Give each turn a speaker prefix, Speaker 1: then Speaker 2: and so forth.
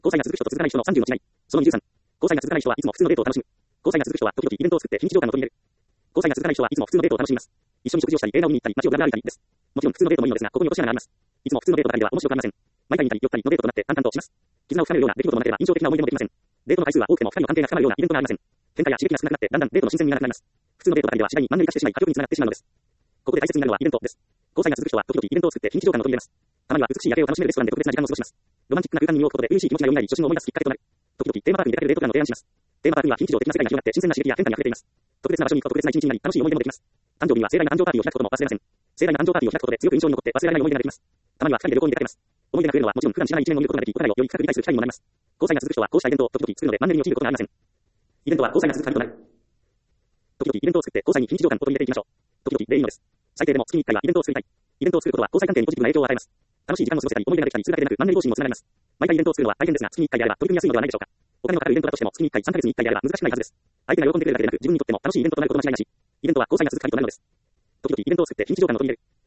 Speaker 1: 交際が続く人と続かない人の30の違い。その23。交際が続かない人はいつも普通のデートを楽しむ。交際が続く人は時々イベントを作って非日常感を取り入れる。交際が続かない人はいつも普通のデートを楽しみます。一緒に食事をしたり、映画を見に行ったり、街をぶらぶら歩いたりです。もちろん普通のデートもいいのですが、ここに落とし穴があります。いつも普通のデートばかりでは面白くありません。毎回見たり寄ったりのデートとなって淡々とします。絆を深めるような出来事もなければ印象的な思い出もできません。デートの回数は多くても二人の関係が深まるようなイベントがありません。喧嘩や刺激が少なくなってだんだんデートの新鮮味がなくなります。普通のデートばかりでは次第にマンネリ化してしまい、佳境につながってしまうのです。ここで大切になるのはイベントです。交際が続く人は時々イベントを作って非日常感を取り入れます。たまには美しい夜景を楽しめるレストランで特別な時間を過ごします。ロマンチックな空間に身を置くことで嬉しい気持ちが蘇り、初心を思い出すきっかけとなる。時々テーマパークに出かけるデートプランを提案します。テーマパークには非日常的な世界が広がって新鮮な刺激や変化に溢れています。特別な場所に行くと特別な一日になり、楽しい思い出もできます。誕生日には盛大な誕生パーティーを開くことも忘れません。盛大な誕生パーティーを開くことで強く印象に残って忘れられない思い出ができます。たまには二人で旅行に出かけます。思い出が増えるのはもちろん普段知らない一面を見ることができ、国内をより深く理解する機会にもなります。交際が続く人はこうしたイベントを時々作るのでマンネリに陥ることがありません。イベントは交際が続く鍵となる。時々イベントを作って交際に非日常感を取り入れていきましょう。時々でいいのです。最低でも月に1回はイベントを作りたい。イベントを作ることは交際関係にポジティブな影響を与えます。楽しい時間を過ごせたり、思い出ができたりするだけでなく、マンネリ同士にもつながります。毎回イベントを作るのは大変ですが、月に1回であれば取り組みやすいのではないでしょうか。お金のかかるイベントだとしても月に1回、3ヶ月に1回であれば難しくないはずです。相手が喜んでくれるだけでなく、自分にとっても楽しいイベントとなること間違いなし。イベントは交際が続く鍵となるのです。時々イベントを作って非日常感を取り入れる。